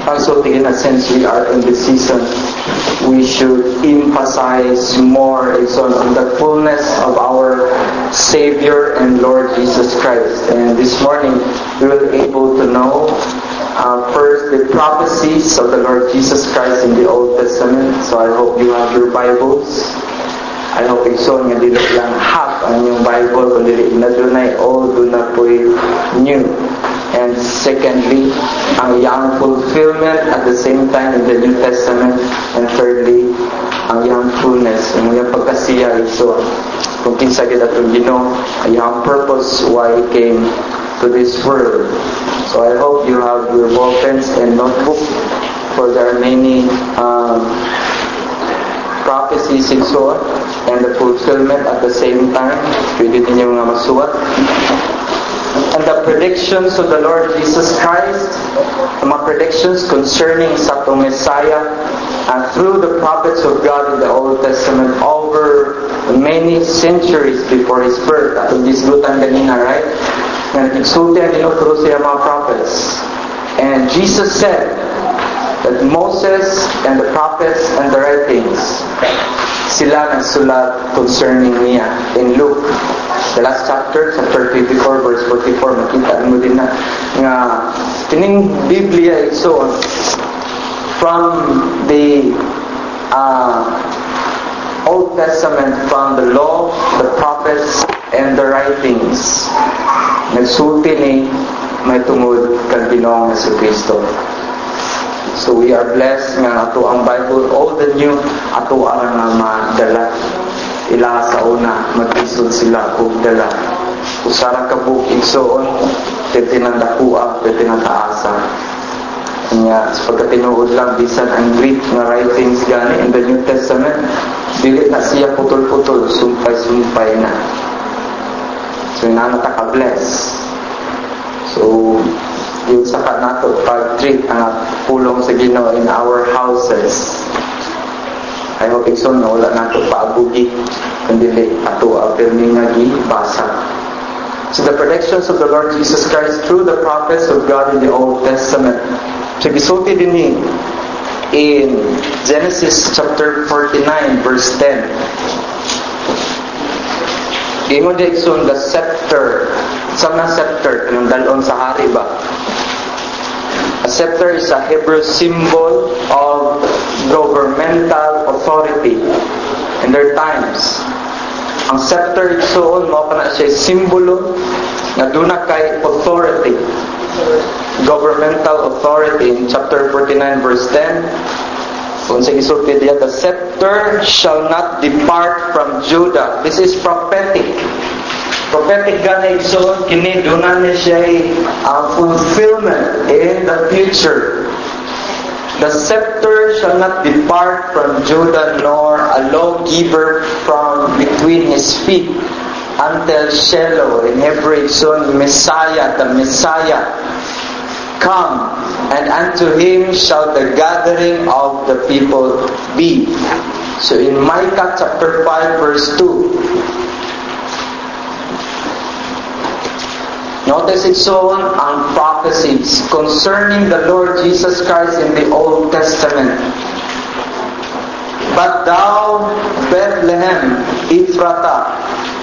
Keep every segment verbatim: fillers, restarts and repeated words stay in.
Also, tingin na since we are in this season, we should emphasize more on the fullness of our Savior and Lord Jesus Christ. And this morning, we will be able to know uh, first the prophecies of the Lord Jesus Christ in the Old Testament. So I hope you have your Bibles. I hope ikso nga dili lang half ang yung Bible, kundi na dunay old, na po'y new. And secondly, ang young fulfillment at the same time in the New Testament. And thirdly, ang young fullness, ang yung pagkasiya ikso. Kung kinsa gid atong Ginoo, ang young purpose why He came to this world. So I hope you have your ball pens and notebook, for there are many um, prophecies ikso and the fulfillment at the same time. Pwede ninyo nga masuwat. And the predictions of the Lord Jesus Christ, the mga predictions concerning sa itong Messiah, and through the prophets of God in the Old Testament over many centuries before His birth. Atong gisgutan ganina, right? Nga nagsulti ang Ginoo through siya mga prophets. And Jesus said that Moses and the prophets and the writings, sila nagsulat concerning niya. In Luke, the last chapter, chapter twenty-four, verse forty-four, makita mo din na nga kining Biblia ito from the uh, Old Testament, from the law, the prophets, and the writings. Nagsulti ni may tungod kang Ginoong Jesucristo. So we are blessed nga ato ang Bible, all the new ato ang nga madala. Ila sa una, mag-isod sila kung dala. Usara ka book igsoon, titinandakua, titinataasa. Kanya, pagkatinuod lang, bisan ang Greek nga writings gani in the New Testament, dili na siya putol-putol, sumpay-sumpay na. So na nakaka-bless. So, yung saka nato pag-treat ang pulong sa Ginoo in our houses. I hope ikson na wala nato paabugi kundi ato apirmi nga gibasa. So the predictions of the Lord Jesus Christ through the prophets of God in the Old Testament. So gisulti din in Genesis chapter forty-nine verse ten. Ingon di ikson the scepter. Sa na scepter kanang dalon sa hari ba? A scepter is a Hebrew symbol of governmental authority in their times. Ang scepter igsoon mao pa na siya simbolo na duna kay authority, governmental authority. In chapter forty-nine verse ten, kung sa gisulti diya, the scepter shall not depart from Judah. This is prophetic. Prophetic gani igsoon kini duna ni siya uh, fulfillment in the future. The scepter shall not depart from Judah, nor a lawgiver from between his feet until Shiloh. In Hebrew igsoon Messiah, the Messiah come, and unto him shall the gathering of the people be. So in Micah chapter five verse two, notice it's shown ang prophecies concerning the Lord Jesus Christ in the Old Testament. But thou, Bethlehem, Ephratah,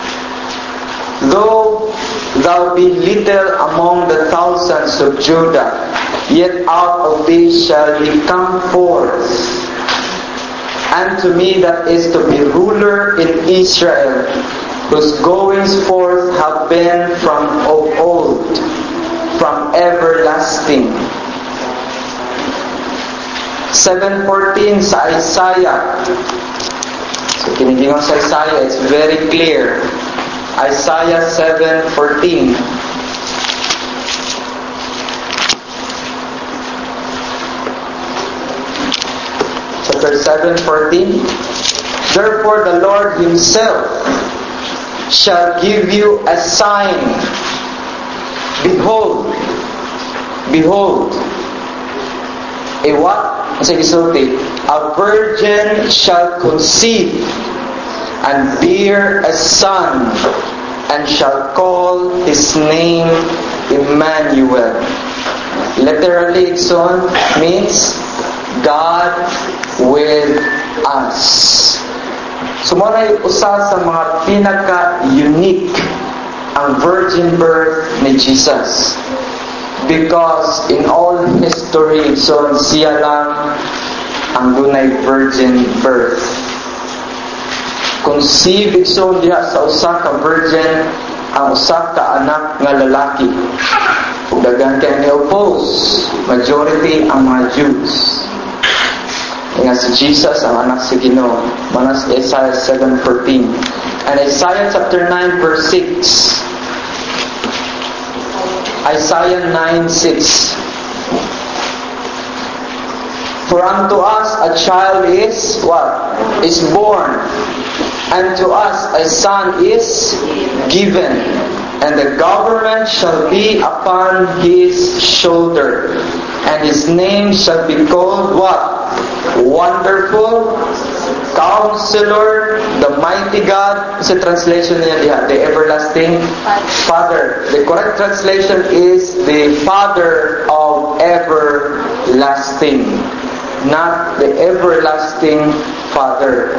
though thou be little among the thousands of Judah, yet out of thee shall he come forth. And to me that is to be ruler in Israel, whose goings forth have been from of old, from everlasting. seven fourteen sa Isaiah. So kinigingon sa Isaiah, it's very clear. Isaiah seven fourteen. Chapter seven fourteen. Therefore the Lord Himself shall give you a sign. Behold, behold, a what? A virgin shall conceive and bear a son, and shall call his name Emmanuel. Literally, igsoon means God with us. So, muna usa sa mga pinaka-unique ang virgin birth ni Jesus. Because in all history, so siya lang ang dunay virgin birth. Conceived so diha sa usa ka virgin ang usa ka anak nga lalaki. Ug daghan kay ni oppose majority ang mga Jews. Nga si Jesus ang anak si Ginoo. Manas Isaiah seven fourteen. And Isaiah chapter nine verse six. Isaiah nine six. For unto us a child is what? Is born. And to us a son is given. And the government shall be upon his shoulder. And his name shall be called what? Wonderful, Counselor, the Mighty God. Sa translation niya diha, the Everlasting Father. The correct translation is the Father of Everlasting, not the Everlasting Father,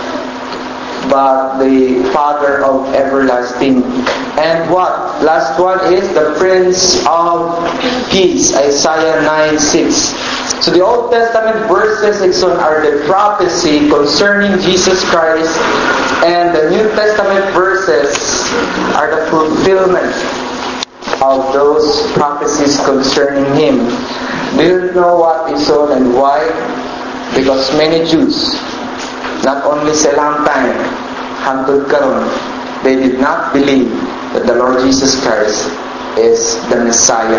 but the Father of Everlasting. And what? Last one is the Prince of Peace, Isaiah nine six. So the Old Testament verses are the prophecy concerning Jesus Christ, and the New Testament verses are the fulfillment of those prophecies concerning Him. Do you know what is so and why? Because many Jews, not only sa ilang time, hangtod karon, they did not believe that the Lord Jesus Christ is the Messiah.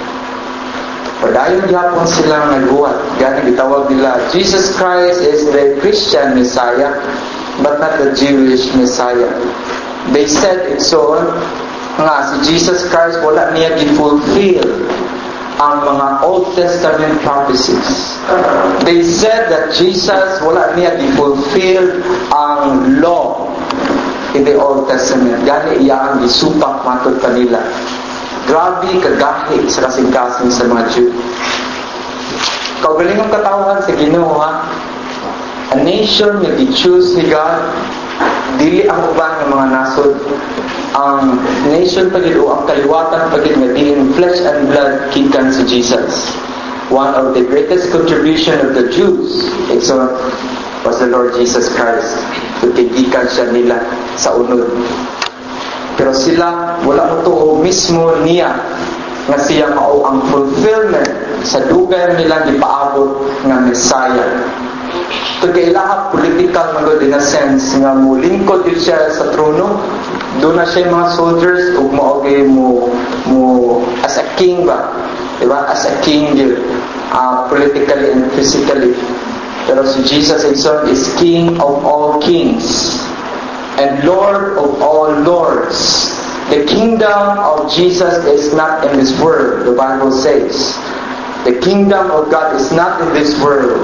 Padayon gyapon silang nagbuhat. Gani gitawag nila, Jesus Christ is the Christian Messiah, but not the Jewish Messiah. They said it so nga si Jesus Christ wala niya gi-fulfill ang mga Old Testament prophecies. They said that Jesus wala niya gi-fulfill ang law in the Old Testament. Gani iya ang gisupak matud kanila. Grabe kagahi sa kasing-kasing sa mga Jew. Kaugalingong katawhan sa Ginoo ha. A nation nga gi-choose ni God, dili ang uban ng mga nasod. Ang nation pagid o ang kaliwatan pagid nga diin flesh and blood gikan si Jesus. One of the greatest contribution of the Jews, so was the Lord Jesus Christ. Gikan siya nila sa unod. Pero sila, wala mo to mismo niya nga siya mao ang fulfillment sa dugay nilang ipaabot nga Messiah. Ito kay lahat political magod in a sense nga mulingkod din siya sa trono. Doon na siya mga soldiers ug maogay mo mo as a king ba? Diba? As a king uh, politically and physically. Pero si Jesus himself is King of all kings and Lord of all lords. The kingdom of Jesus is not in this world, the Bible says. The kingdom of God is not in this world.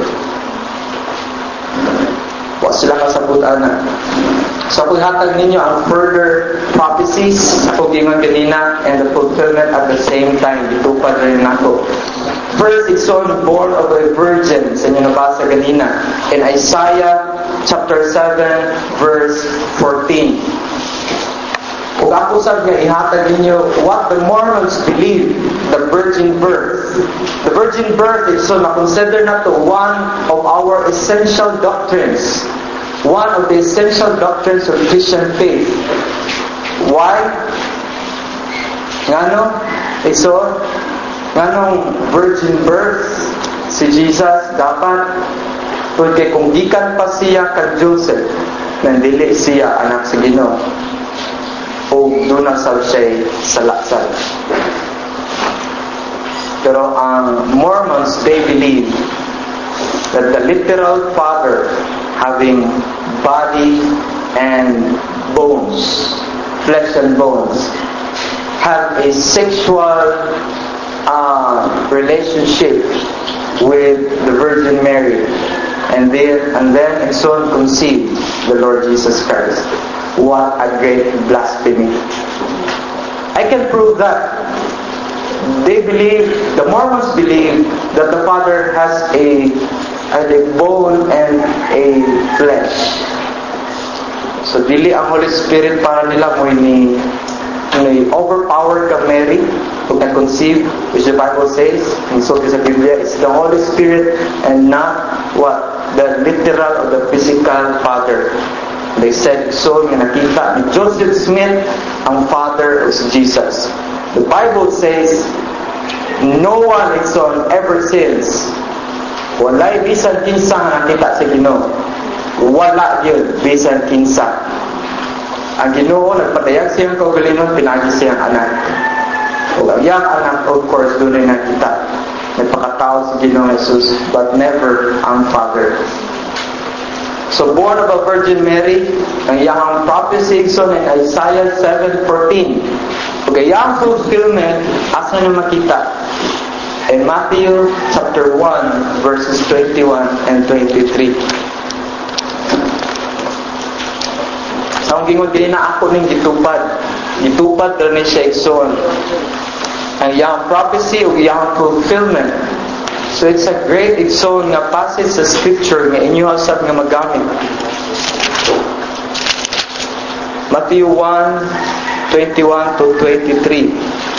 Wa sila kasabutan na. So kung hatag ninyo ang further prophecies, kung gingon kanina, and the fulfillment at the same time, itupad rin nako. First, it's son born of a virgin. Sa inyo nabasa kanina. In Isaiah chapter seven, verse fourteen. Kung ako sab nga ihatag ninyo what the Mormons believe, the virgin birth. The virgin birth is so na-consider na to one of our essential doctrines. One of the essential doctrines of Christian faith. Why? Ngano? Iso, nganong virgin birth si Jesus dapat porque kung gikan pa siya kag Joseph, nandili siya anak sa Ginoo. O doon na sa siya sa laksal. Pero ang Mormons, they believe that the literal Father having body and bones, flesh and bones, have a sexual uh, relationship with the Virgin Mary, and then and then and so on conceived the Lord Jesus Christ. What a great blasphemy! I can prove that they believe, the Mormons believe that the Father has a, has a bone and a flesh. So dili ang Holy Spirit para nila mo ni ni overpower ka Mary who can conceive, which the Bible says, and so sa Biblia, it's the Holy Spirit and not what? The literal or the physical Father. They said, so nga nakita ni Joseph Smith ang Father of Jesus. The Bible says, no one Ikson ever sins. Walay bisan kinsa nga nakita sa Ginoo. Wala yun bisan kinsa. Ang Ginoo nagpadayag siyang kaugalingon, pinagi siyang anak. O ang iyang anak, of course, doon ay nakita. Nagpakatao si Ginoo Jesus, but never ang Father. So born of a Virgin Mary, ang iyang prophecy Ikson in Isaiah seven fourteen. Okay, yung fulfillment, asa na makita? In Matthew chapter one, verses twenty-one and twenty-three. Sa so, gingon din na ako ning gitupad. Gitupad daw ni siya Ikson. Ang yung prophecy o yung fulfillment. So it's a great Ikson nga passage sa scripture nga inyo asab nga magamit. Matthew one, twenty-one to twenty-three.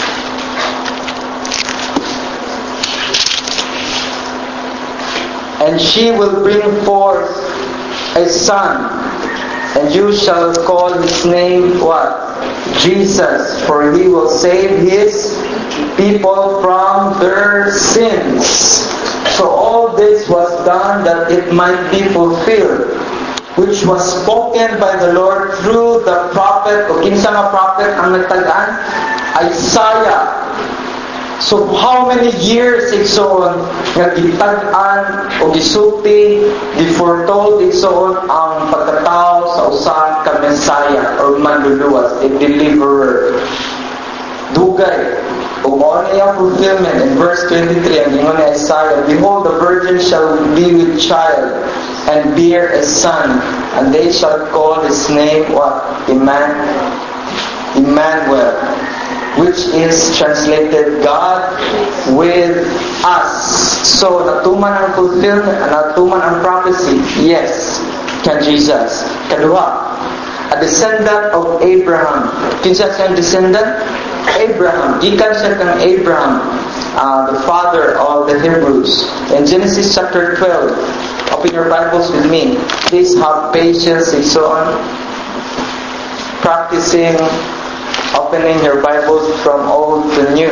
And she will bring forth a son, and you shall call his name what? Jesus, for he will save his people from their sins. So all this was done that it might be fulfilled, which was spoken by the Lord through the prophet, o kinsa nga prophet ang nagtag-an? Isaiah. So how many years Ikson nga gitag-an o gisulti, giforetold Ikson ang pagkatao sa usa ka Messiah or manluluwas, a deliverer. Dugay. O mao na yung fulfillment in verse twenty-three, ang ingon ni Isaiah, behold, the virgin shall be with child and bear a son, and they shall call his name what? Emman- Emmanuel, which is translated God with us. So natuman ang fulfillment, natuman ang prophecy. Yes, can Jesus. Kaduha, a descendant of Abraham. Kinsa siyang descendant? Abraham. Gikan siya kang Abraham, uh, the father of the Hebrews. In Genesis chapter twelve, open your Bibles with me. Please have patience and so on. Practicing opening your Bibles from old to new.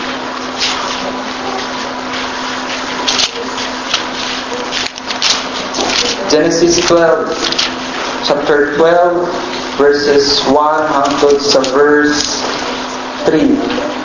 Genesis twelve, chapter twelve, verses one hangtod sa verse three.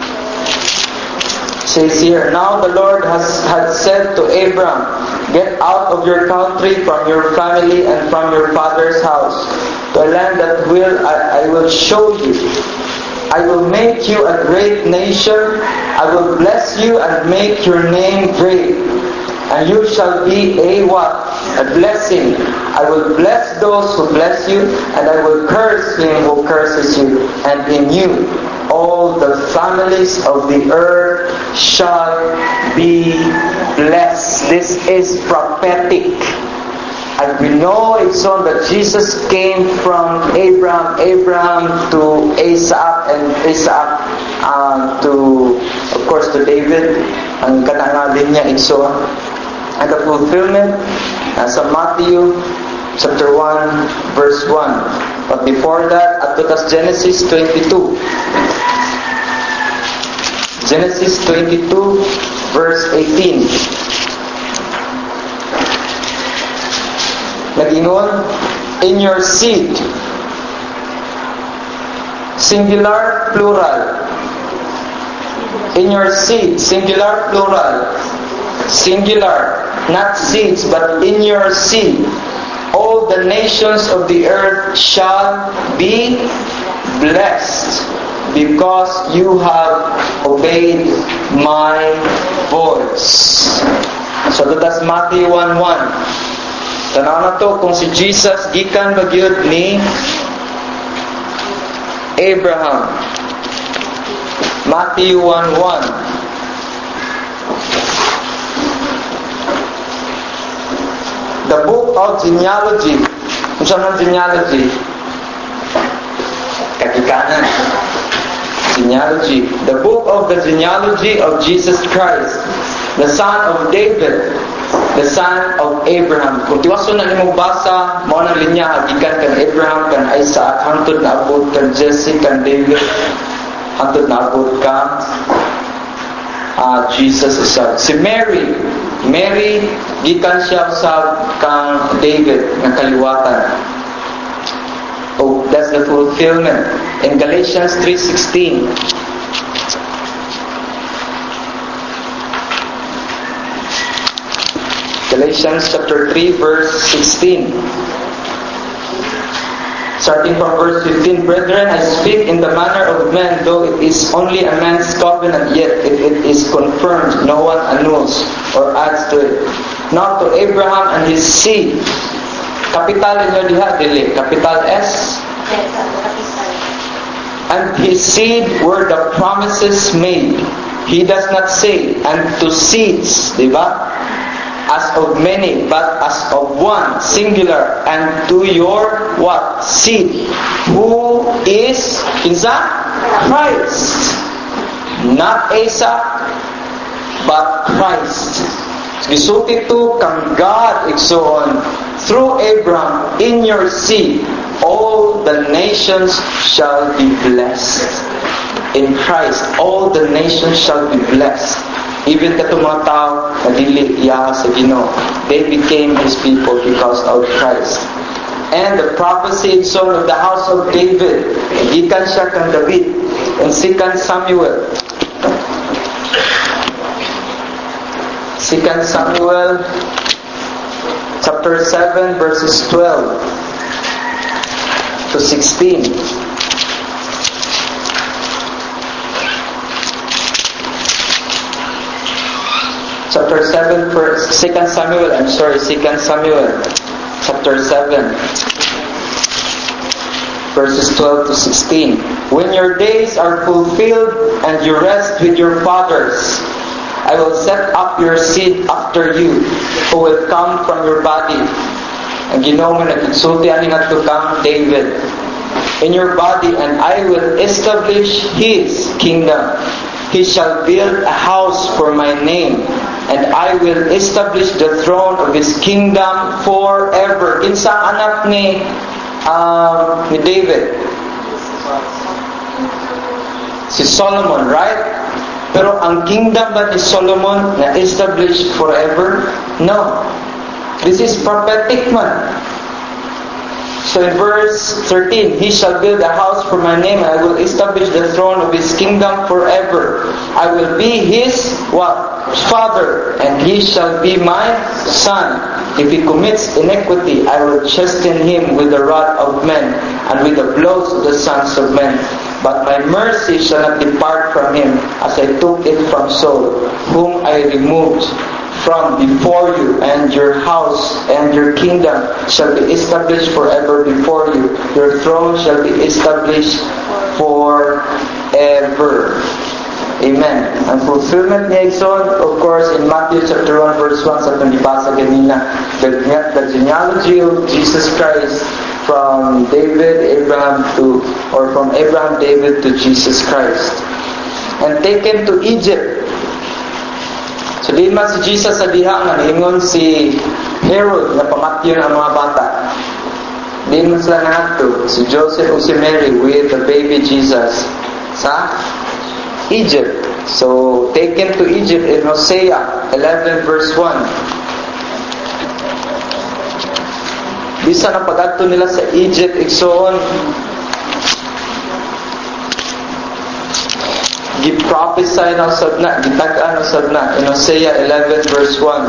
It says here, now the Lord has had said to Abram, get out of your country, from your family, and from your father's house, to a land that will I, I will show you. I will make you a great nation. I will bless you and make your name great. And you shall be a what? A blessing. I will bless those who bless you, and I will curse him who curses you. And in you all the families of the earth shall be blessed. This is prophetic. And we know it's on that Jesus came from Abraham, Abraham to Isaac, and Isaac um, to, of course, to David. Ang kanangalin niya it's on. And the fulfillment uh, sa Matthew chapter one, verse one. But before that, at to Genesis twenty-two. Genesis twenty-two, verse eighteen. Nagingon, in your seed. Singular, plural. In your seed. Singular, plural. Singular. Not seeds, but in your seed. All the nations of the earth shall be blessed, because you have obeyed my voice. So that's Matthew one one. Tanaw na to kung si Jesus gikan bagyod ni Abraham. Matthew one one. the book of genealogy. Kung saan ang genealogy? Kakikanan. Genealogy. The book of the genealogy of Jesus Christ, the son of David, the son of Abraham. Kung tiwaso na nimo basa, mao nang linya gikan kan Abraham, kan Isaac, hangtod na abot kan Jesse, kan David, hangtod na abot ka uh, Jesus isa. Si Mary, Mary gikan siya sa kang David nga kaliwatan. Oh, that's the fulfillment in Galatians three sixteen. Galatians chapter three verse sixteen. Starting from verse fifteen, brethren, I speak in the manner of men, though it is only a man's covenant, yet if it is confirmed, no one annuls or adds to it. Now to Abraham and his seed. Capital inyo diha, dili. Capital S. And his seed were the promises made. He does not say, and to seeds, diba? As of many, but as of one, singular, and to your what? Seed. Who is kinsa? Christ. Not Isaac, but Christ. Gisulti to kang God igsoon through Abraham in your seed all the nations shall be blessed. In Christ all the nations shall be blessed. Even katong mga tao na dili iya sa Ginoo, they became His people because of Christ. And the prophecy son of the house of David, gikan siya kang David in Second Samuel. Second Samuel chapter seven verses twelve to sixteen. Chapter seven, first, Second Samuel, I'm sorry, Second Samuel, chapter seven, verses twelve to sixteen. When your days are fulfilled and you rest with your fathers, I will set up your seed after you, who will come from your body. Ang Ginoo nga nagsulti ani ngadto kang David, in your body, and I will establish His kingdom. He shall build a house for my name, and I will establish the throne of His kingdom forever. Kinsa anak ni um, ni David? Si Solomon, right? Pero ang kingdom ba ni Solomon na established forever? No. This is prophetic man. So in verse thirteen, He shall build a house for my name, and I will establish the throne of His kingdom forever. I will be His what? Father, and He shall be my son. If he commits iniquity, I will chasten him with the rod of men, and with the blows of the sons of men. But my mercy shall not depart from him, as I took it from Saul, whom I removed from before you, and your house and your kingdom shall be established forever before you. Your throne shall be established forever. Amen. Ang fulfillment niya igsoon, of course, in Matthew chapter one verse one, sa itong dibasa ganina, the, the genealogy of Jesus Christ from David, Abraham to, or from Abraham, David to Jesus Christ. And taken to Egypt. So di man si Jesus sa diha nga niingon si Herod na pamatyon ang mga bata. Di man sila naadto si Joseph o si Mary with the baby Jesus sa Egypt. So taken to Egypt in Hosea eleven verse one. Bisa na pag-adto nila sa Egypt igsoon, gi-prophesy na usab na, gitag-an usab na in Hosea eleven verse one.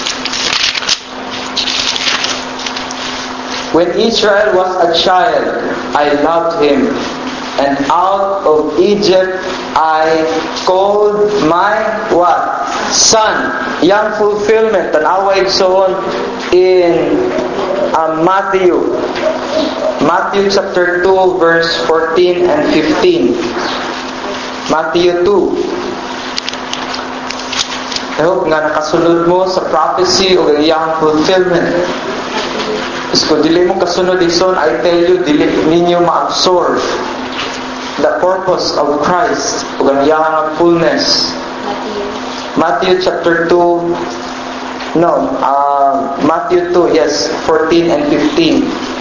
When Israel was a child, I loved him, and out of Egypt I called my what? Son. Yang fulfillment tanawa igsoon in um, Matthew Matthew chapter two verse fourteen and fifteen. Matthew two I hope nga nakasunod mo sa prophecy o ang iyang fulfillment. Kung dili mo kasunod ison, I tell you, dili ninyo ma-absorb the purpose of Christ o ang iyang fullness. Matthew chapter two, no, uh, Matthew two, yes, fourteen and fifteen.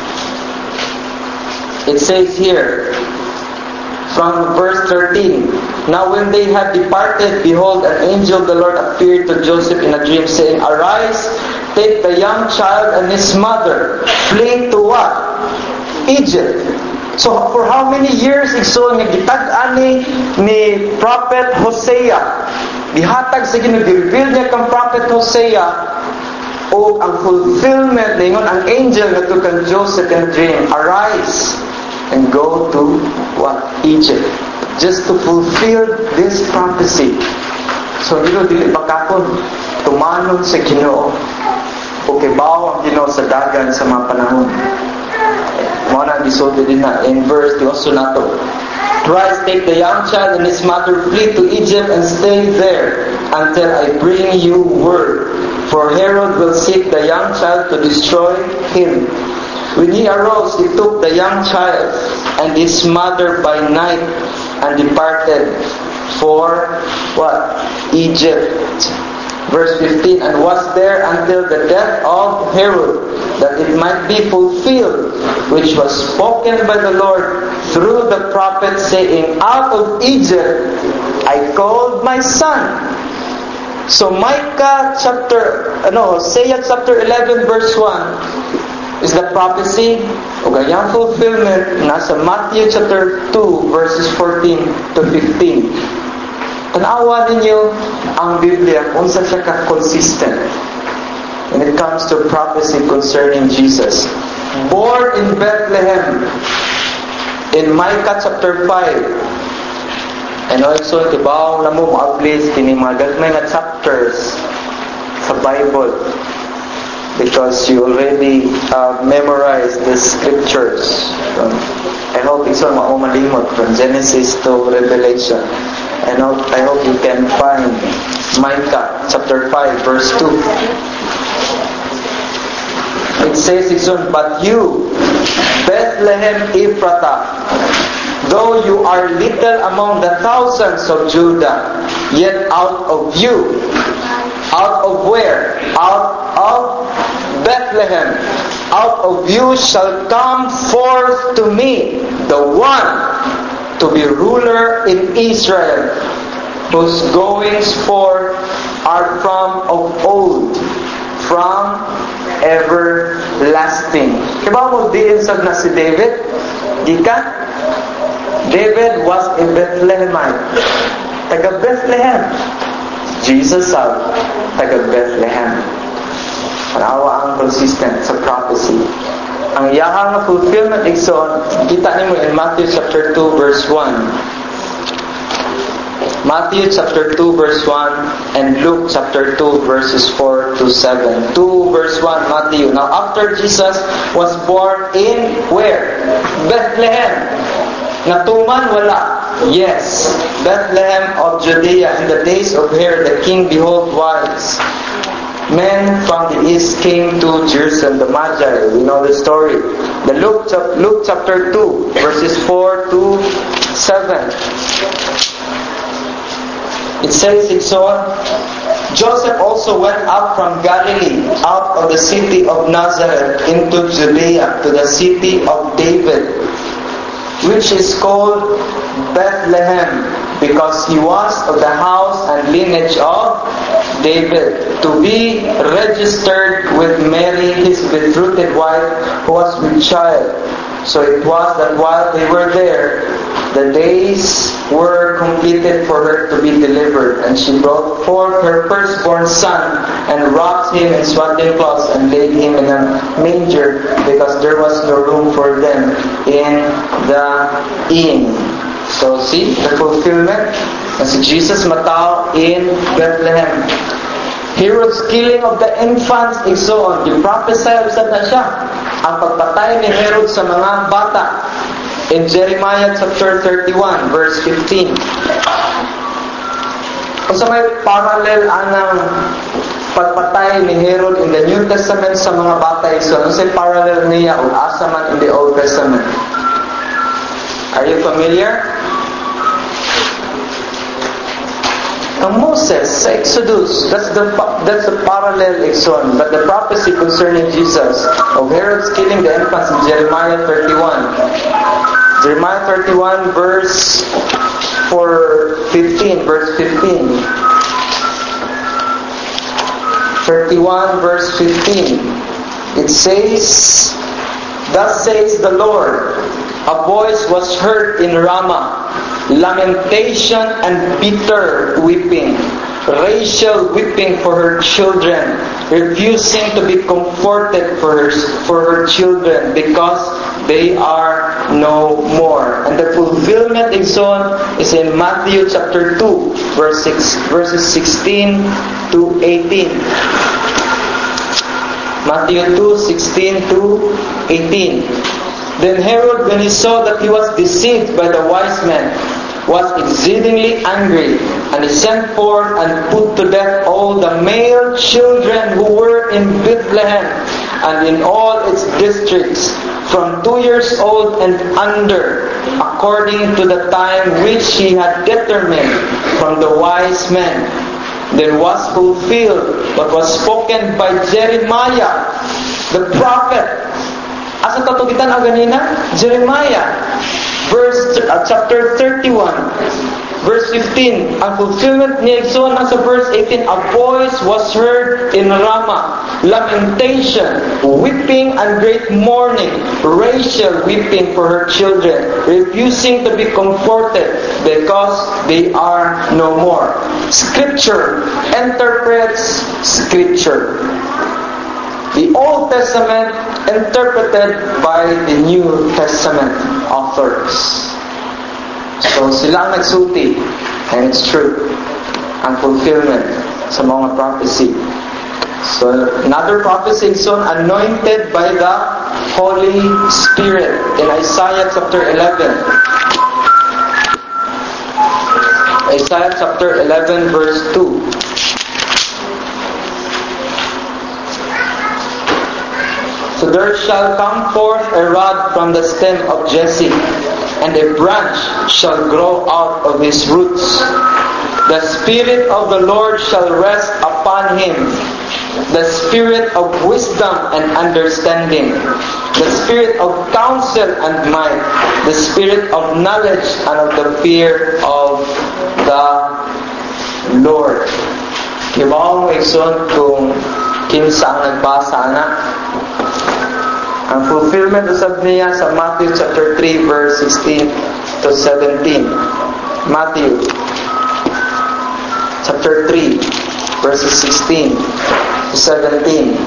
It says here, from verse thirteen, now when they had departed, behold, an angel of the Lord appeared to Joseph in a dream, saying, arise, take the young child and his mother, flee to what? Egypt. So for how many years igsoon nga gitag-an ni ni Prophet Hosea? Gihatag sa Ginoo, gi-reveal niya kang Prophet Hosea o ang fulfillment ningon ang angel ngadto kang Joseph in a dream, arise and go to what? Egypt. Just to fulfill this prophecy. So dilo dili bakakon tumanon sa Ginoo o kibaw ang Ginoo sa dagan sa mga panahon. Mo na gisulti din na in verse also nato. Rise, take the young child and his mother, flee to Egypt and stay there until I bring you word. For Herod will seek the young child to destroy him. When he arose, he took the young child and his mother by night and departed for what? Egypt. Verse fifteen, and was there until the death of Herod, that it might be fulfilled, which was spoken by the Lord through the prophet, saying, out of Egypt I called my son. So Micah chapter, no, Hosea chapter eleven verse one is the prophecy o gayang fulfillment nasa Matthew chapter two verses fourteen to fifteen. Tanawa ninyo ang Biblia kung saan siya ka-consistent when it comes to prophecy concerning Jesus. Born in Bethlehem in Micah chapter five. And also, kibaw na mo ma-place kini mga gagmay nga chapters sa Bible because you already uh, memorized the scriptures. Um, I hope iso maumalimot from Genesis to Revelation. And I hope, I hope you can find Micah chapter five verse two. It says iso, but you, Bethlehem Ephratah, though you are little among the thousands of Judah, yet out of you, out of where? Out of Bethlehem, out of you shall come forth to me the one to be ruler in Israel, whose goings forth are from of old, from everlasting. Kiba mo diin sad na si David? Gikan? David was a Bethlehemite. Taga Bethlehem. Jesus sa taga Bethlehem. Parawa ang consistent sa prophecy. Ang iyahang fulfillment igsoon, kita nimo in Matthew chapter two verse one. Matthew chapter two verse one and Luke chapter two verses four to seven. two verse one Matthew. Now after Jesus was born in where? Bethlehem. Natuman wala. Yes, Bethlehem of Judea in the days of Herod the king, behold, wise men from the east came to Jerusalem, the Magi. We know the story. The Luke, Luke chapter two, verses four to seven. It says it's on. Joseph also went up from Galilee, out of the city of Nazareth, into Judea, to the city of David, which is called Bethlehem, because he was of the house and lineage of David, to be registered with Mary, his betrothed wife, who was with child. So it was that while they were there, the days were completed for her to be delivered, and she brought forth her firstborn son, and wrapped him in swaddling cloths, and laid him in a manger, because there was no room for them in the inn. So see, the fulfillment. And si Jesus matao in Bethlehem. Herod's killing of the infants is so on. Di-prophesy usad na siya. Ang pagpatay ni Herod sa mga bata. In Jeremiah chapter thirty-one, verse fifteen. Kung sa may parallel anang pagpatay ni Herod in the New Testament sa mga batay, so ano say parallel niya o asa man in the Old Testament? Are you familiar? Ang Moses sa Exodus, that's the that's the parallel exon, but the prophecy concerning Jesus of Herod's killing the infants in Jeremiah thirty-one. Jeremiah thirty-one verse for fifteen, verse fifteen. thirty-one verse fifteen. It says, "Thus says the Lord, a voice was heard in Ramah, lamentation and bitter weeping, Rachel weeping for her children, refusing to be comforted for her, for her children because they are no more." And the fulfillment exon is in Matthew chapter two, verse six, verses sixteen to eighteen. Matthew two, sixteen to eighteen. "Then Herod, when he saw that he was deceived by the wise men, was exceedingly angry, and he sent forth and put to death all the male children who were in Bethlehem and in all its districts, from two years old and under, according to the time which he had determined from the wise men. Then was fulfilled what was spoken by Jeremiah the prophet." Asa katugitan ang ganina? Jeremiah. Verse, uh, chapter thirty-one. Verse fifteen. Ang fulfillment ni Exon nasa verse eighteen. "A voice was heard in Ramah, lamentation, weeping and great mourning, Rachel weeping for her children, refusing to be comforted because they are no more." Scripture interprets Scripture. The Old Testament interpreted by the New Testament authors. So sila ang nagsulti, and it's true, ang fulfillment sa mga prophecy. So another prophecy is on anointed by the Holy Spirit in Isaiah chapter eleven. Isaiah chapter eleven verse two. "So there shall come forth a rod from the stem of Jesse, and a branch shall grow out of his roots. The Spirit of the Lord shall rest upon him, the Spirit of wisdom and understanding, the Spirit of counsel and might, the Spirit of knowledge and of the fear of the Lord." Kibaw mo ikson kung kinsa ang nagbasa na. Ang fulfillment usab niya sa Matthew chapter three verse sixteen to seventeen. Matthew chapter three verses sixteen to seventeen.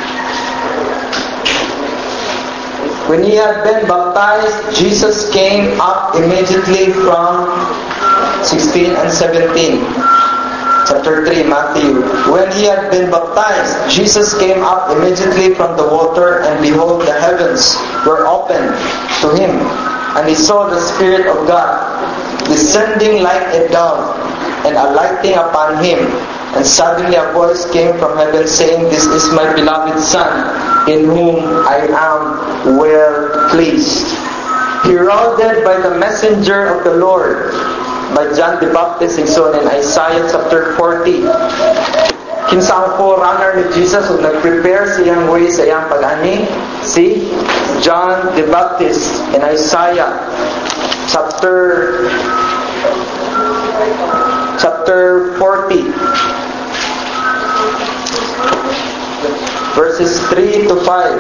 "When he had been baptized, Jesus came up immediately from sixteen and seventeen. Chapter three, Matthew. "When he had been baptized, Jesus came up immediately from the water, and behold, the heavens were opened to him. And he saw the Spirit of God descending like a dove and alighting upon him. And suddenly a voice came from heaven saying, 'This is my beloved Son, in whom I am well pleased.'" Heralded by the messenger of the Lord, by John the Baptist in Isaiah chapter forty. Kinsa ang forerunner ni Jesus ug nag-prepare siyang way sa iyang pag-ani? Si John the Baptist in Isaiah chapter chapter forty verses three to five.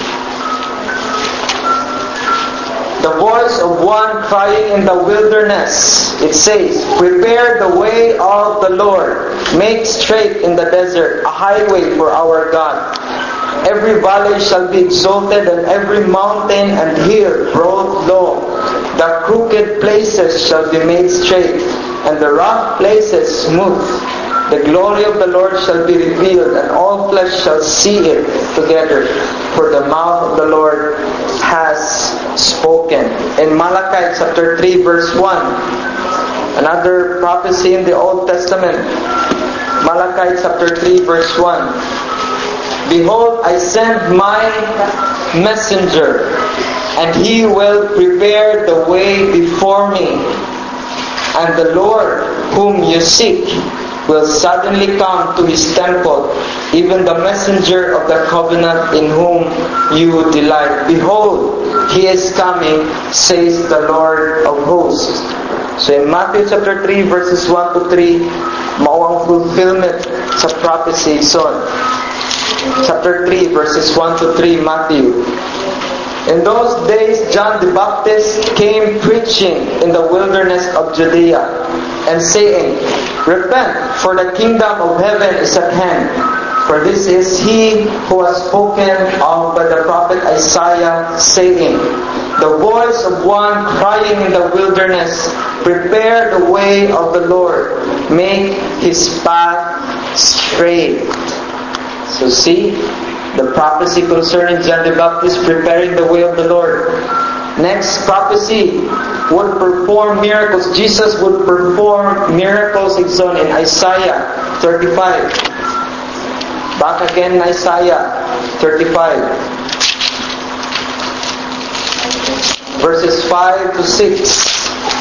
"The voice of one crying in the wilderness," it says, "Prepare the way of the Lord, make straight in the desert a highway for our God. Every valley shall be exalted, and every mountain and hill brought low. The crooked places shall be made straight, and the rough places smooth. The glory of the Lord shall be revealed, and all flesh shall see it together. For the mouth of the Lord has spoken." In Malachi chapter three verse one, Another prophecy in the Old Testament, Malachi chapter three verse one. Behold, I send my messenger, and he will prepare the way before me. And the Lord whom you seek will suddenly come to his temple, even the messenger of the covenant in whom you delight. Behold, he is coming, says the Lord of hosts. So in Matthew chapter three verses one to three, mao ang fulfillment sa prophecy son. Chapter three verses one to three, Matthew. In those days, John the Baptist came preaching in the wilderness of Judea and saying, Repent, for the kingdom of heaven is at hand. For this is he who was spoken of by the prophet Isaiah, saying, The voice of one crying in the wilderness, Prepare the way of the Lord, make his path straight. So see, the prophecy concerning John the Baptist preparing the way of the Lord. Next prophecy would perform miracles. Jesus would perform miracles in Isaiah thirty-five. Back again in Isaiah thirty-five. Verses five to six.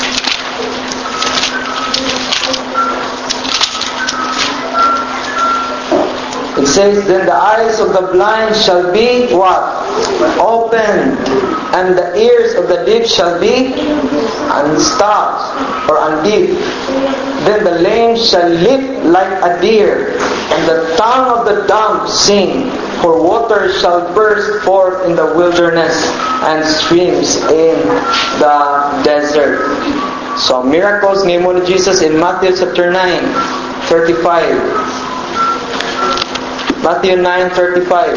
It says, Then the eyes of the blind shall be what? Opened. And the ears of the deaf shall be unstopped or undeaf. Then the lame shall leap like a deer, and the tongue of the dumb sing. For water shall burst forth in the wilderness, and streams in the desert. So miracles ni mo ni Jesus in Matthew chapter nine, thirty-five. Matthew nine thirty-five.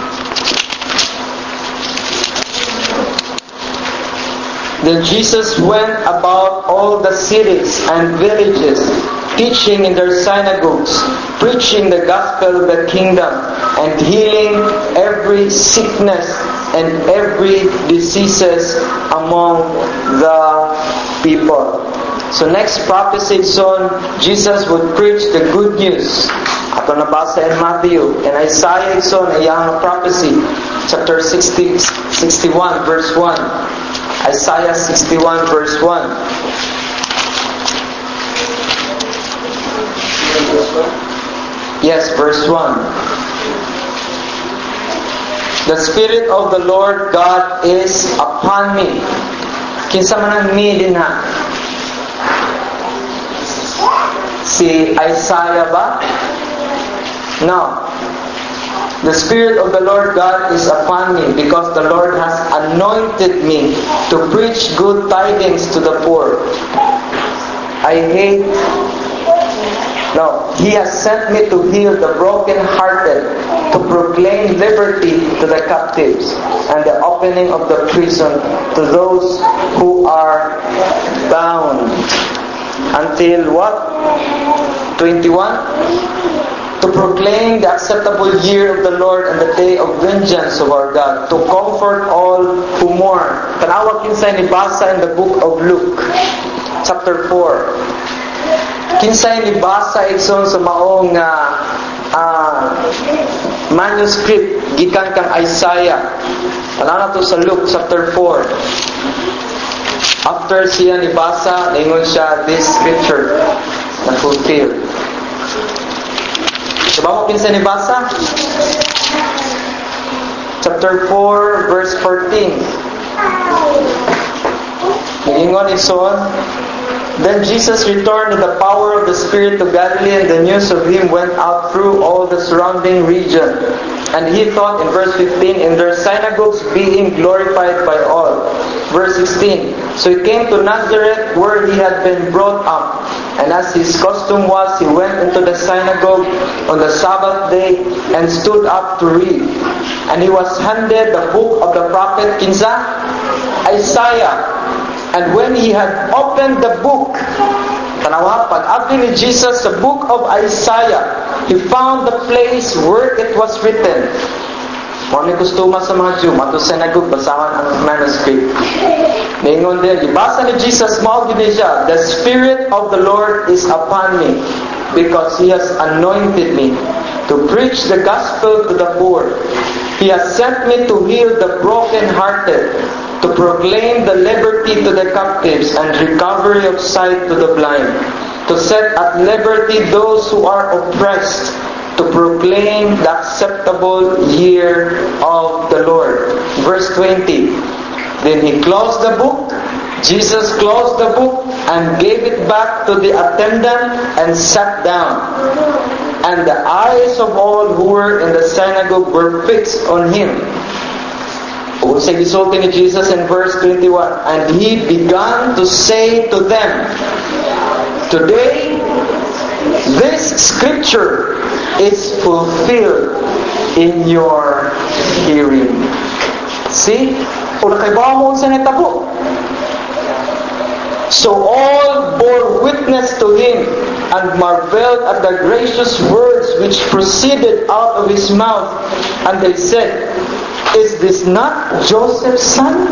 Then Jesus went about all the cities and villages, teaching in their synagogues, preaching the gospel of the kingdom, and healing every sickness and every diseases among the people. So next prophecy son, Jesus would preach the good news. Ato nabasa in Matthew. And Isaiah son, ayang prophecy. Chapter sixty, sixty-one verse one. Isaiah sixty-one verse one. Yes, verse one. The Spirit of the Lord God is upon me. Kinsa man ang me din ha? Si Isaiah ba? No. The Spirit of the Lord God is upon me, because the Lord has anointed me to preach good tidings to the poor. I hate... No. He has sent me to heal the brokenhearted, to proclaim liberty to the captives, and the opening of the prison to those who are bound. Until what? twenty-one? To proclaim the acceptable year of the Lord and the day of vengeance of our God, to comfort all who mourn. Tanawag kinsay ni basa in the book of Luke, chapter four. Kinsay ni basa igsoon sa maong uh, uh, manuscript gikan kang Isaiah. Tanaw na to sa Luke chapter four. After siya ni basa, naingon siya this scripture na fulfill. Diba mo kinsa ni basa? Chapter four, verse fourteen. Nagingon ison, Then Jesus returned in the power of the Spirit to Galilee, and the news of Him went out through all the surrounding region. And He taught, in verse fifteen, in their synagogues, being glorified by all. Verse sixteen, So He came to Nazareth, where He had been brought up. And as His custom was, He went into the synagogue on the Sabbath day and stood up to read. And He was handed the book of the prophet Kinsa? Isaiah. And when He had opened the book, tanawa, pag-abdi ni Jesus the book of Isaiah, He found the place where it was written, Mao ni kustuma sa mga Jew, mato synagogue basahan ang manuscript. Ningon din, ibasa ni Jesus mao gid siya, the Spirit of the Lord is upon me, because He has anointed me to preach the gospel to the poor. He has sent me to heal the broken-hearted, to proclaim the liberty to the captives and recovery of sight to the blind, to set at liberty those who are oppressed, to proclaim the acceptable year of the Lord. Verse twenty. Then He closed the book. Jesus closed the book and gave it back to the attendant and sat down. And the eyes of all who were in the synagogue were fixed on Him. Unsay gisulti ni Jesus in verse twenty-one, and He began to say to them, today this scripture is fulfilled in your hearing. See? Kung nakaibawa mo sa netabo. So all bore witness to Him and marveled at the gracious words which proceeded out of His mouth. And they said, is this not Joseph's son?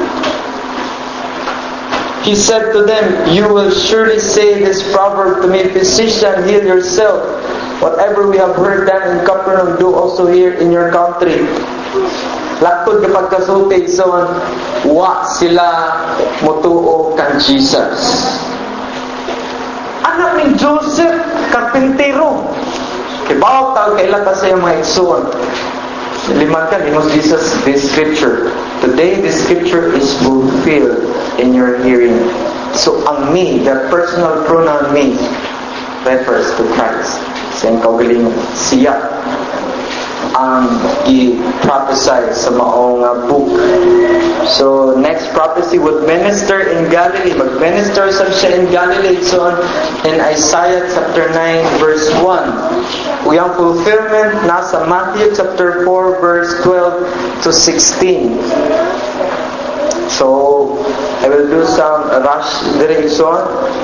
He said to them, you will surely say this proverb to me, physician, heal yourself. Whatever we have heard done in Capernaum, do also here in your country. Laktod kapag kasulti, so wa sila mutuo kan Jesus. Anak ni Joseph, karpintero. Kibaw tawag kailan ka sa iyong mga igsoon. Liman ka, limos Jesus, this scripture. Today, this scripture is fulfilled in your hearing. So, ang me, the personal pronoun me, refers to Christ. Sa iyong kaugalingon, siya ang i-prophesy sa maong book. So, next prophecy would minister in Galilee. Mag-minister sa siya in Galilee. So, in Isaiah chapter nine verse one. Uyang fulfillment nasa Matthew chapter four verse twelve to sixteen. So, I will do some rush direction.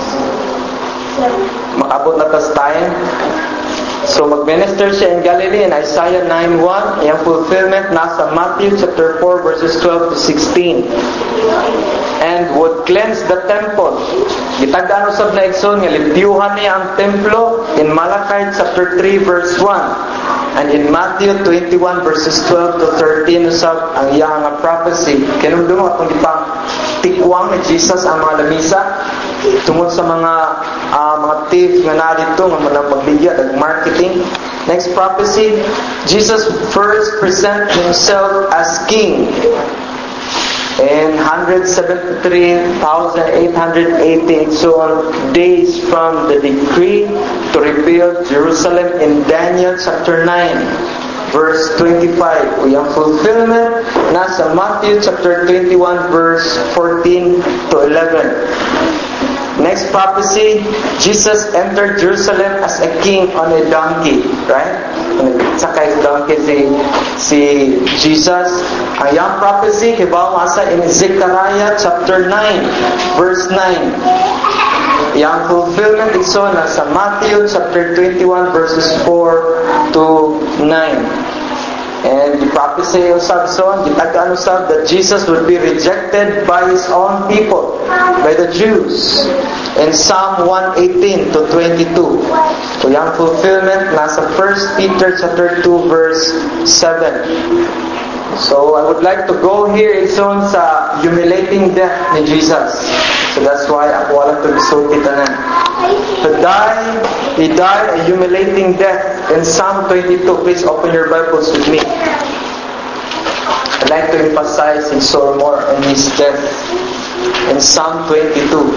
Makabot na tas time. So, mag-minister siya in Galilee in Isaiah nine one. Yung fulfillment nasa Matthew chapter four verses twelve to sixteen. And would cleanse the temple. Gitagano sab na igsoon nga limpyuhan niya ang templo in Malachi chapter three verse one. And in Matthew twenty-one verses twelve to thirteen usab ang iyang prophecy. Kinumdumo atong gipang tikwang ni Jesus ang mga lamisa tungod sa mga uh, mga thief nga na dito nga mga pagbigya ag marketing. Next prophecy, Jesus first present Himself as King in one hundred seventy-three thousand eight hundred eighty so on days from the decree to rebuild Jerusalem in Daniel chapter nine verse twenty-five. Uyang fulfillment nasa Matthew chapter twenty-one verse fourteen to eleven. Next prophecy, Jesus entered Jerusalem as a king on a donkey, right? Sakay donkey si si Jesus. Ang young prophecy kibaw asa in Zechariah chapter nine verse nine. Yang fulfillment is so nasa Matthew chapter twenty-one verses four to nine. And the prophecy usab son, gitagaan usab that Jesus would be rejected by His own people, by the Jews. In Psalm one eighteen to twenty-two. So yung fulfillment nasa First Peter chapter two verse seven. So I would like to go here igsoon sa humiliating death ni Jesus. So that's why ako walang to gisulti tanan. To die, He died a humiliating death in Psalm twenty-two. Please open your Bibles with me. I'd like to emphasize and so more on His death in Psalm twenty-two.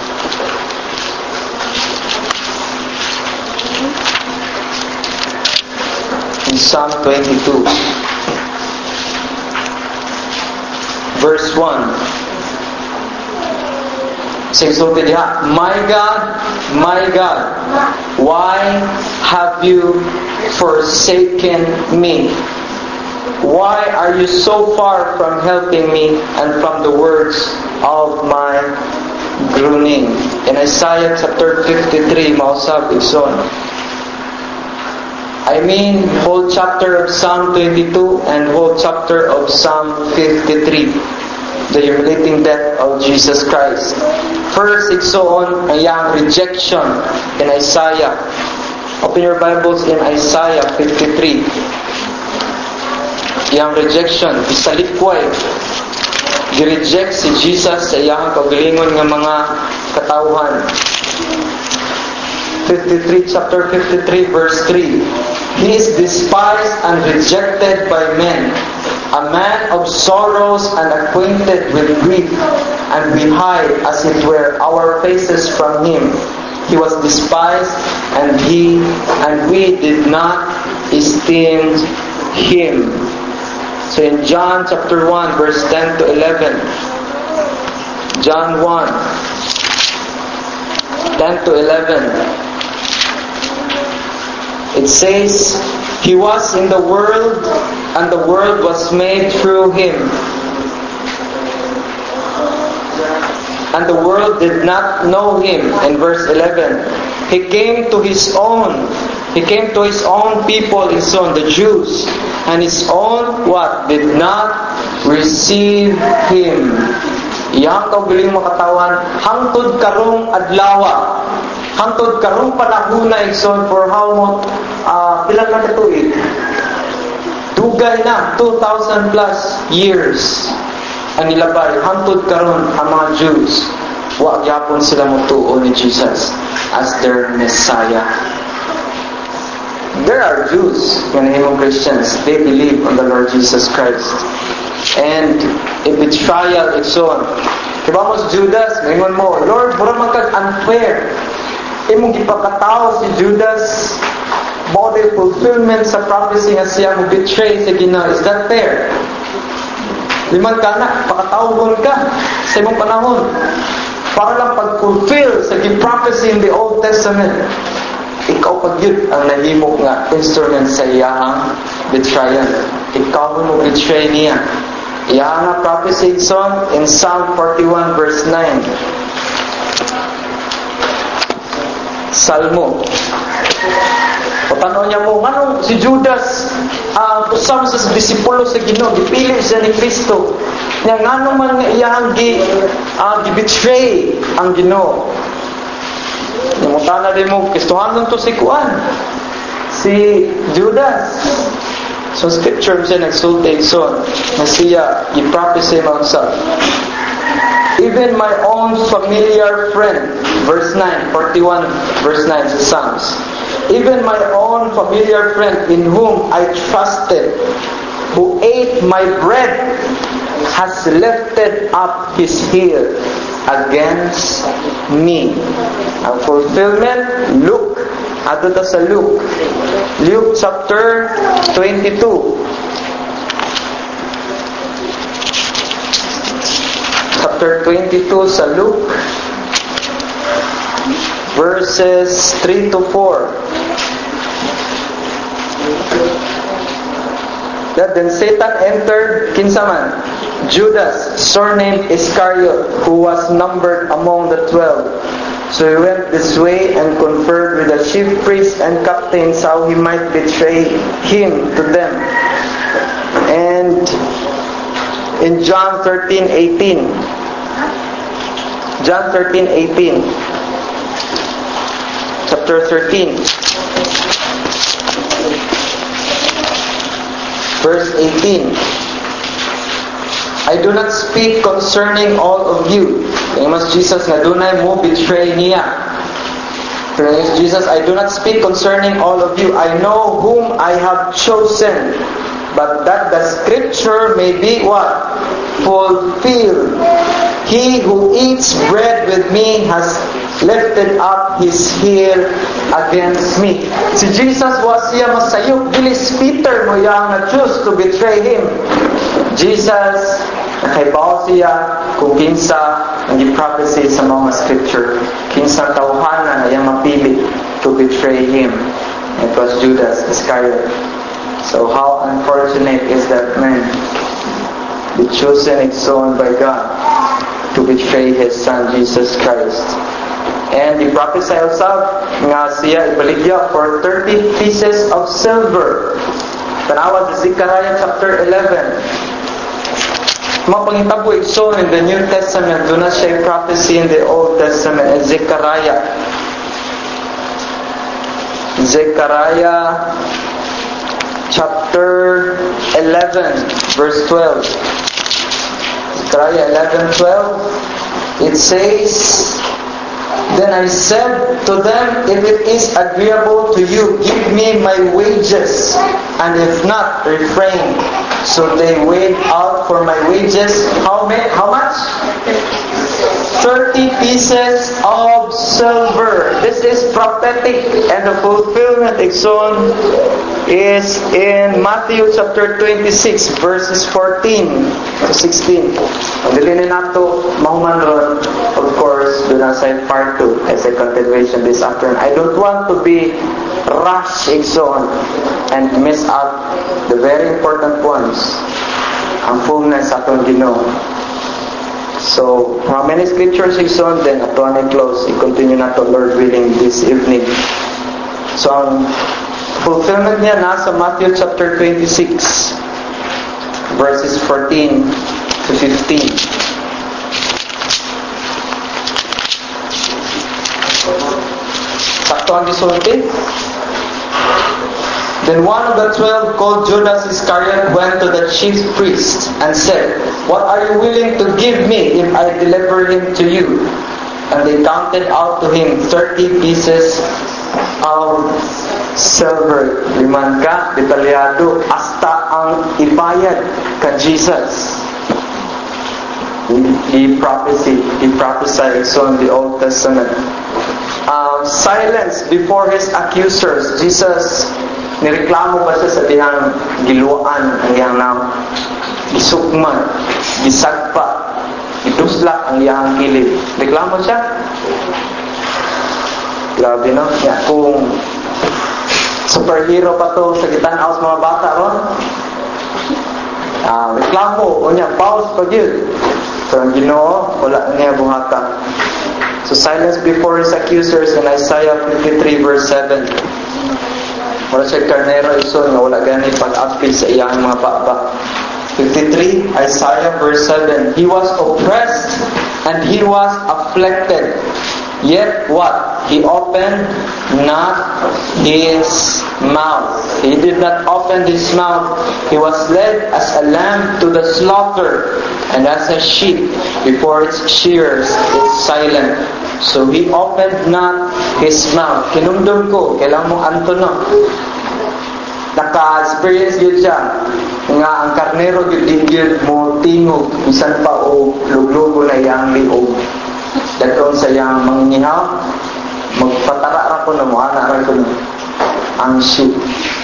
In Psalm twenty-two, verse one. Singsulti diha, my God, my God, why have you forsaken me? Why are you so far from helping me and from the words of my groaning? In Isaiah chapter fifty-three, mausab igsoon. I mean whole chapter of Psalm twenty-two and whole chapter of Psalm fifty-three. The humiliating death of Jesus Christ. First, igsoon ang iyang rejection in Isaiah. Open your Bibles in Isaiah fifty-three. Iyang rejection, isalikway. Gi-reject si Jesus sa iyang kaugalingon nga mga katawhan. fifty-three, chapter fifty-three, verse three. He is despised and rejected by men, a man of sorrows and acquainted with grief, and we hide, as it were, our faces from him. He was despised, and he and we did not esteem him. So in John chapter one, verse ten to eleven, John one, ten to eleven, it says, He was in the world, and the world was made through Him. And the world did not know Him. In verse eleven, He came to His own. He came to His own people, His own, the Jews. And His own, what? Did not receive Him. Iyang kaugaling makatawan, hangtod karong adlawa. Hangtod karong panahon na igsoon for how mo uh, pila na katuig. Dugay na two thousand plus years ang nilabay hangtod karon ang mga Jews. Wa gyapon sila motuo ni Jesus as their Messiah. There are Jews nga nahimong Christians. They believe on the Lord Jesus Christ. And in betrayal igsoon. Kibamos Judas, maingon mo, Lord, mura man kag unfair. Imong gipakatao si Judas about the fulfillment sa prophecy nga siya mo betray sa Ginoo. Is that fair? Liman ka na, pakatawgon ka sa imong panahon para lang pag-fulfill sa prophecy in the Old Testament. Ikaw pag yun ang nahimo nga instrument sa iyang betrayal. Ikaw mo betray niya. Iyang nga prophecy song in Psalm forty-one verse nine. Salmo. Patanong niya mo, anong si Judas uh, usam sa disipulo sa Ginoo, gipili siya ni Kristo. Nya ngano man nga iyang gi uh, gi-betray ang Ginoo. Nimutana din mo, Kristohanon to si Kuan. Si Judas. So scripture siya nagsulti son na siya i-prophesy himself. Even my own familiar friend, verse nine, forty-one, verse nine, sa Psalms. Even my own familiar friend in whom I trusted, who ate my bread, has lifted up his heel against me. Ang fulfillment, Luke. Ato ta sa Luke. Luke chapter twenty-two. Chapter twenty-two sa Luke, verses three to four. That then Satan entered kinsa man? Judas, surnamed Iscariot, who was numbered among the twelve. So he went this way and conferred with the chief priests and captains how he might betray him to them. And in John thirteen eighteen, John thirteen eighteen, chapter thirteen, verse eighteen. I do not speak concerning all of you. Mas Jesus nga dunay mo betray niya. Jesus, I do not speak concerning all of you. I know whom I have chosen, but that the scripture may be what? Fulfilled. He who eats bread with me has lifted up his heel against me. Si Jesus was siya masayop. Bilis Peter mo yang na choose to betray him. Jesus, nakaibaw siya kung kinsa ang prophecy sa mga scripture. Kinsa tawhanan na yang mapili to betray him. It was Judas Iscariot. So how unfortunate is that man? The chosen and sown by God to betray His Son Jesus Christ. And the prophesy usab nga siya ibaligya for thirty pieces of silver. Tanawa sa Zechariah chapter eleven. Mapangitabo igsoon in the New Testament, do not siya prophecy in the Old Testament. And Zechariah Zechariah chapter eleven verse twelve. Zechariah eleven twelve. It says, then I said to them, if it is agreeable to you, give me my wages, and if not, refrain. So they weighed out for my wages. How many? How much? Thirty pieces of silver. This is prophetic, and the fulfillment exon is in Matthew chapter twenty-six, verses fourteen to sixteen. Ang dilinin nato mahuman ron, of course, do not say part two as a continuation this afternoon. I don't want to be rush exon and miss out the very important ones. Ang fullness atong Ginoo. So, how many scriptures is on? Then, at one I close. I-continue na to, Lord willing, this evening. So, ang fulfillment niya nasa Matthew chapter twenty-six, verses fourteen to fifteen. Sakto ang gisulti? Then one of the twelve, called Judas Iscariot, went to the chief priest and said, what are you willing to give me if I deliver him to you? And they counted out to him thirty pieces of silver. Liman ka, detalyado, hasta ang ibayad ka Jesus. He prophesied, he prophesied so in the Old Testament. Um, silence before his accusers. Jesus, nireklamo pa siya sa dihang giluan ang iyang nam, gisukman, gisagpa, iduslak ang iyang kilid. Reklamo siya. Grabe, no? Ya, kung superhero pa to sa gitanaw sa mga bata ron, uh, reklamo o niya, pause pag yun. So ang Ginoo, wala niya buhata. So silence before his accusers in Isaiah fifty-three verse seven. Wala siya karnero iso nga wala gani pag-apil sa iyang mga baba. fifty-three, Isaiah verse seven. He was oppressed and he was afflicted. Yet what? He opened not his mouth. He did not open his mouth. He was led as a lamb to the slaughter, and as a sheep before its shearers is silent. So he opened not his mouth. Kinumdum ko, kailangan mong antono. Naka-experience yun siya. Nga ang karnero yun yun mo tingog, bisan pa o luglugo na iyang liog. Dagkon sa iyang manginihaw, magpatara ko na mo, ana ko ang sheep.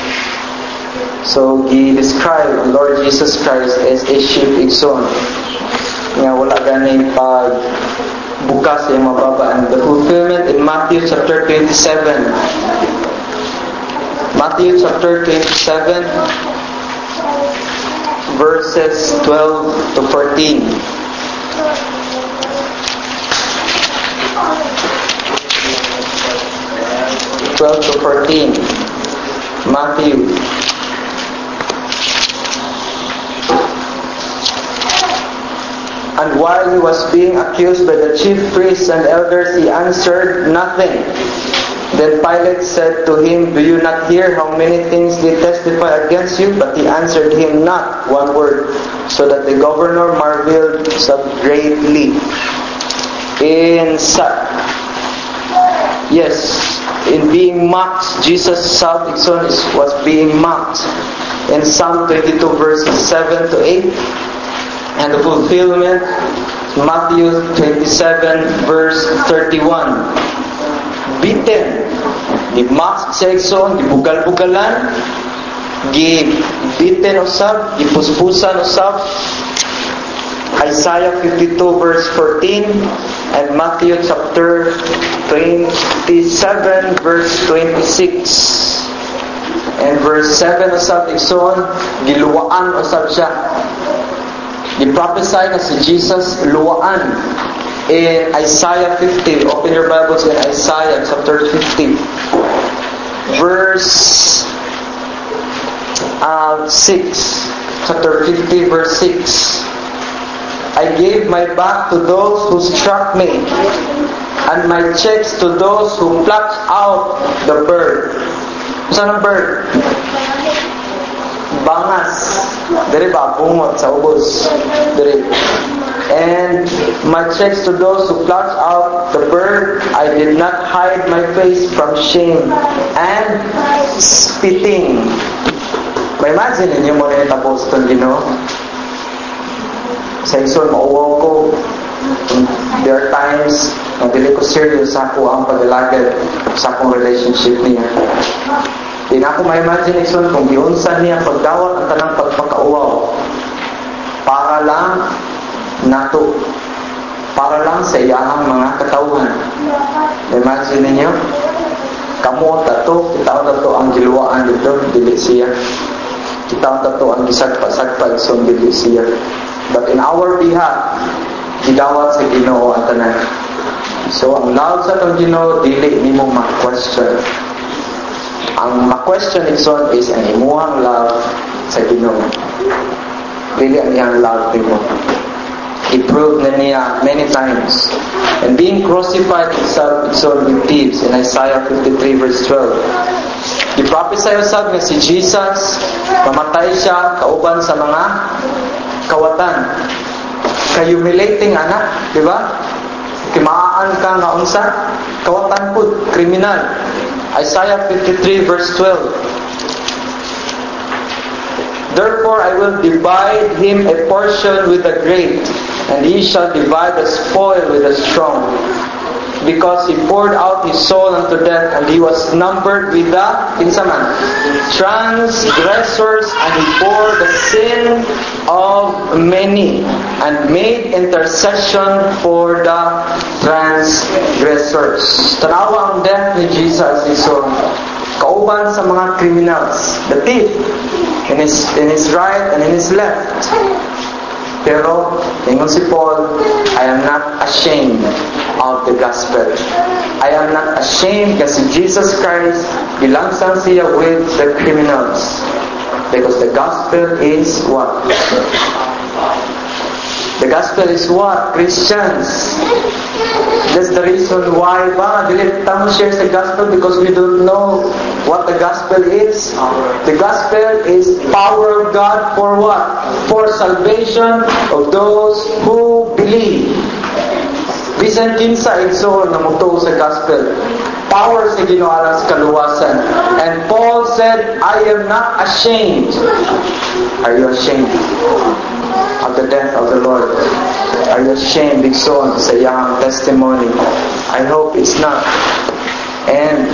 So he described the Lord Jesus Christ as a sheep igsoon. Nga wala gani pag bukas yung mababa. And the fulfillment in Matthew chapter twenty-seven. Matthew chapter twenty-seven verses twelve to fourteen. twelve to fourteen. Matthew. And while he was being accused by the chief priests and elders, he answered nothing. Then Pilate said to him, do you not hear how many things they testify against you? But he answered him not one word, so that the governor marveled so greatly. In yes, in being mocked, Jesus self-exon was being mocked. In Psalm twenty-two verses seven to eight, and the fulfillment, Matthew twenty-seven verse thirty-one. Beaten, gi-mock siya exon, gibugal-bugalan, gi-beaten usab, gipuspusan usab. Isaiah fifty-two verse fourteen and Matthew chapter twenty-seven verse twenty-six. And verse seven usab igsoon, giluwaan usab siya. Gi-prophesy na si Jesus luwaan. in Isaiah fifty. Open your Bibles in Isaiah chapter fifty. Verse uh, six. Chapter fifty, verse six. I gave my back to those who struck me, and my checks to those who plucked out the bird. Saan ang bird? Bangas. Dere ba? Bungot sa ubos. Dere. And my checks to those who plucked out the bird. I did not hide my face from shame and spitting. May imagine ninyo mo na yung tapos itong Ginoo. Sa iso, mauwaw ko. There are times na dili ko serious sa ako ang pag-alagad sa akong relationship niya. Di na ako ma-imagine isun kung giunsa niya pagdawat ang tanang pagpakauwaw para lang nato, para lang sa iyahang mga katawhan. Imagine ninyo, kamo tato, kita tato ang giluwaan dito, dili siya. Kita tato ang gisagpa-sagpa isun, dili siya. But in our behalf, gidawat sa Ginoo ang tanan. So ang love sa tong Ginoo dili nimo ma-question. Ang ma-question ison is ang imuhang love sa Ginoo. Dili ang iyang love nimo. He proved na niya many times. And being crucified himself ison with thieves in Isaiah fifty-three verse twelve. Di-prophesy usab nga si Jesus mamatay siya kauban sa mga kawatan. Ka-humiliating anak, di ba? Kimaan ka nga unsa? Kawatan pud, kriminal. Isaiah fifty-three verse twelve. Therefore I will divide him a portion with the great, and he shall divide the spoil with the strong. Because he poured out his soul unto death, and he was numbered with the kinsaman transgressors, and he bore the sin of many, and made intercession for the transgressors. Tanawa ang death ni Jesus iso kauban sa mga criminals, the thief in his in his right and in his left. Pero, ingon si Paul, I am not ashamed of the gospel. I am not ashamed kasi Jesus Christ bilangsang siya with the criminals. Because the gospel is what? The gospel is what? Christians. That's the reason why ba dili tamo share sa gospel, because we don't know what the gospel is. The gospel is power of God for what? For salvation of those who believe. Bisan kinsa igsoon nga motuo sa gospel, power sa Ginoo alang sa kaluwasan. And Paul said, I am not ashamed. Are you ashamed of the death of the Lord? Are you ashamed igsoon sa iyang testimony? I hope it's not. And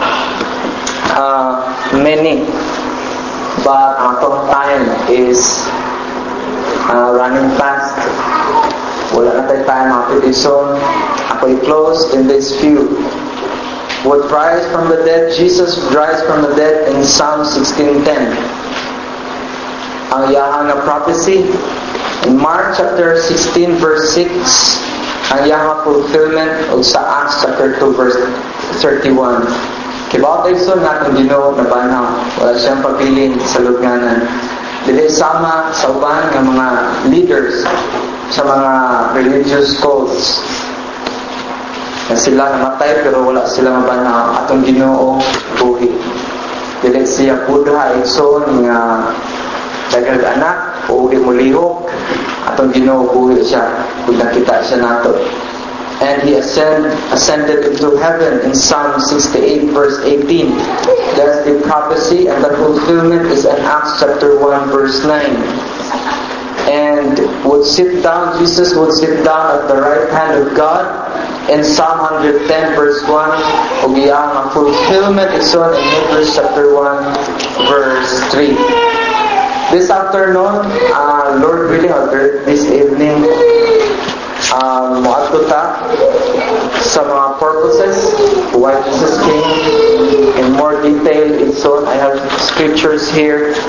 uh, many, but atong time is uh, running fast. Wala na tayo tayo mga petition. Ako'y close in this view. Would rise from the dead. Jesus rise from the dead in Psalm sixteen ten. Ang iyahang na prophecy in Mark chapter sixteen verse six. Ang iyahang fulfillment o sa Acts chapter two verse thirty-one. Kibaw tayo so natong Ginoo na banaw. Wala siyang pagpilin sa lugnanan. Dili sama sa uban ng mga leaders sa mga religious cults na sila namatay pero wala sila mabanaw. Atong Ginoo buhi. Dili siya Buddha igsoon nga dagag anak o imulihok. Atong Ginoo buhi siya kung nakita siya nato. And he ascend, ascended into heaven in Psalm sixty-eight verse eighteen. That's the prophecy, and the fulfillment is in Acts chapter one verse nine. And would sit down, Jesus would sit down at the right hand of God in Psalm one ten verse one. O giyang fulfillment is on in Hebrews chapter one verse three. This afternoon, uh, Lord willing, or this evening, um, moadto ta sa mga purposes why Jesus came in more detail. It's on. I have scriptures here.